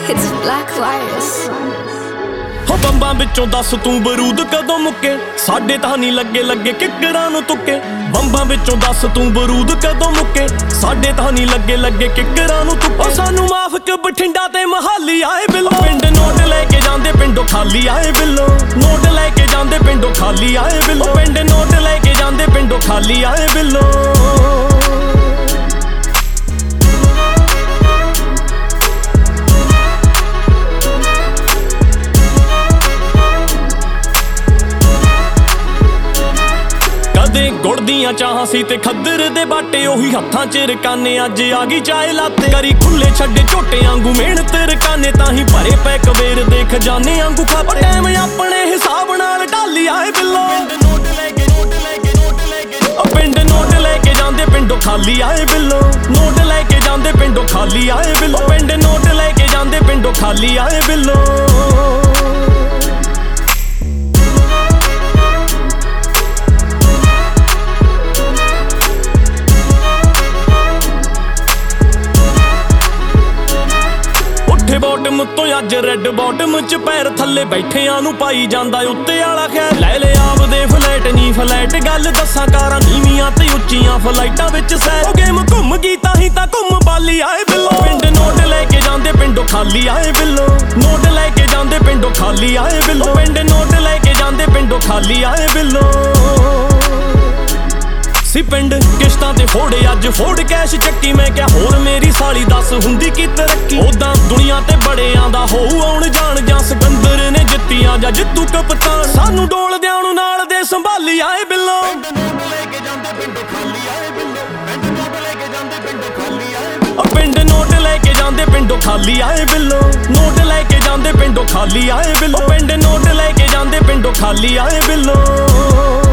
It's Black Virus. ਹੋ ਬੰਬਾਂ ਵਿੱਚੋਂ ਦੱਸ ਤੂੰ ਬਰੂਦ ਕਦੋਂ ਮੁੱਕੇ, ਸਾਡੇ ਤਾਂ ਨਹੀਂ ਲੱਗੇ ਕਿੱਕਰਾਂ ਨੂੰ ਤੁੱਕੇ। ਬੰਬਾਂ ਵਿੱਚੋਂ ਦੱਸ ਤੂੰ ਬਰੂਦ ਕਦੋਂ ਮੁੱਕੇ, ਸਾਡੇ ਤਾਂ ਨਹੀਂ ਲੱਗੇ ਕਿੱਕਰਾਂ ਨੂੰ ਤੁੱਕੇ। ਸਾਨੂੰ ਮਾਫਕ ਬਠਿੰਡਾ ਤੇ ਮਹਾਲੀ ਆਏ ਬਿੱਲੋ, ਪਿੰਡ ਨੋਟ ਲੈ ਕੇ ਜਾਂਦੇ ਪਿੰਡੋਂ ਖਾਲੀ ਆਏ ਬਿੱਲੋ। ਨੋਟ ਲੈ ਕੇ ਜਾਂਦੇ ਪਿੰਡੋਂ ਖਾਲੀ ਆਏ ਬਿੱਲੋ, ਪਿੰਡ ਨੋਟ ਲੈ ਕੇ ਜਾਂਦੇ ਪਿੰਡੋਂ ਖਾਲੀ ਆਏ ਬਿੱਲੋ। ਗੁੜ ਦੀਆਂ ਚਾਹਾਂ ਸੀ ਤੇ ਖੱਦਰ ਦੇ ਬਾਟੇ, ਉਹੀ ਹੱਥਾਂ 'ਚ ਰਕਾਨੇ ਅੱਜ ਆ ਗਈ ਚਾਏ ਲਾਤੇ। ਕਰੀ ਖੁੱਲੇ ਛੱਡੇ ਝੋਟੇ ਆਂਗੂ ਮਿਹਨਤ ਰਕਾਨੇ, ਤਾਂ ਹੀ ਭਰੇ ਪੈ ਕਵੇਰ ਦੇ ਖਜ਼ਾਨੇ ਆਂਗੂ ਖਾ। ਟਾਈਮ ਆਪਣੇ ਹਿਸਾਬ ਨਾਲ ਢਾਲੀ ਆਏ ਬਿੱਲੋ, ਪਿੰਡ ਨੋਟ ਲੈ ਕੇ ਜਾਂਦੇ ਪਿੰਡੋਂ ਖਾਲੀ ਆਏ ਬਿੱਲੋ। ਨੋਟ ਲੈ ਕੇ ਜਾਂਦੇ ਪਿੰਡੋਂ ਖਾਲੀ ਆਏ ਬਿੱਲੋ, ਪਿੰਡ ਨੋਟ ਲੈ ਕੇ ਜਾਂਦੇ ਪਿੰਡੋਂ ਖਾਲੀ ਆਏ ਬਿੱਲੋ। ਬੋਟਮ ਤੋਂ ਅੱਜ ਰੈੱਡ ਬੋਟਮ 'ਚ ਪੈਰ ਥੱਲੇ ਬੈਠਿਆਂ ਨੂੰ ਪਾਈ ਜਾਂਦਾ ਉੱਤੇ ਵਾਲਾ ਖੈਰ। ਲੈ ਲਿਆ ਆਪਦੇ ਫਲੈਟ ਨਹੀਂ ਫਲੈਟ, ਗੱਲ ਦੱਸਾਂ ਕਾਰਾਂ ਨੀਵੀਆਂ ਤੇ ਉੱਚੀਆਂ ਫਲਾਈਟਾਂ ਵਿੱਚ ਸੈਰ। ਉਹ ਗੇਮ ਘੁੰਮ ਗਈ ਤਾਂ ਹੀ ਤਾਂ ਘੁੰਮ ਬਾਲੀ ਆਏ ਬਿੱਲੋ, ਪਿੰਡ ਨੋਟ ਲੈ ਕੇ ਜਾਂਦੇ ਪਿੰਡੋਂ ਖਾਲੀ ਆਏ ਬਿੱਲੋ। ਨੋਟ ਲੈ ਕੇ ਜਾਂਦੇ ਪਿੰਡੋਂ ਖਾਲੀ ਆਏ ਬਿੱਲੋ, ਪਿੰਡ ਨੋਟ ਲੈ ਕੇ ਜਾਂਦੇ ਪਿੰਡੋਂ ਖਾਲੀ ਆਏ ਬਿੱਲੋ। ਸੀ ਪਿੰਡ ਕਿਸ਼ਤਾਂ ਤੇ ਫੋੜੇ ਅੱਜ ਫੋੜ ਕੈਸ਼ ਚੱਕੀ, ਮੈਂ ਕਿਹਾ ਹੋਰ ਮੇਰੀ ਸਾਲੀ ਦੱਸ ਹੁੰਦੀ ਕੀ ਤਰੱਕੀ। ਉਦਾਂ ਦੁਨੀਆ ਤੇ ਬੜਿਆਂ ਦਾ ਹੋਊ ਆਉਣ ਜਾਣ, ਜਾਂ ਸਿਕੰਦਰ ਨੇ ਜਿੱਤੀਆਂ ਜਾਂ ਜਿੱਤੂ ਕਪਤਾਨ। ਸਾਨੂੰ ਡੋਲਦਿਆਂ ਨੂੰ ਨਾਲ ਦੇ ਸੰਭਾਲੀ ਆਏ ਬਿੱਲੋ, ਪਿੰਡ ਨੋਟ ਲੈ ਕੇ ਜਾਂਦੇ ਪਿੰਡੋਂ ਖਾਲੀ ਆਏ ਬਿੱਲੋ, ਪਿੰਡ ਨੋਟ ਲੈ ਕੇ ਜਾਂਦੇ ਪਿੰਡੋਂ ਖਾਲੀ ਆਏ ਬਿੱਲੋ। ਪਿੰਡ ਨੋਟ ਲੈ ਕੇ ਜਾਂਦੇ ਪਿੰਡੋਂ ਖਾਲੀ ਆਏ ਬਿੱਲੋ, ਨੋਟ ਲੈ ਕੇ ਜਾਂਦੇ ਪਿੰਡੋਂ ਖਾਲੀ ਆਏ ਬਿੱਲੋ, ਪਿੰਡ ਨੋਟ ਲੈ ਕੇ ਜਾਂਦੇ ਪਿੰਡੋਂ ਖਾਲੀ ਆਏ ਬਿੱਲੋ।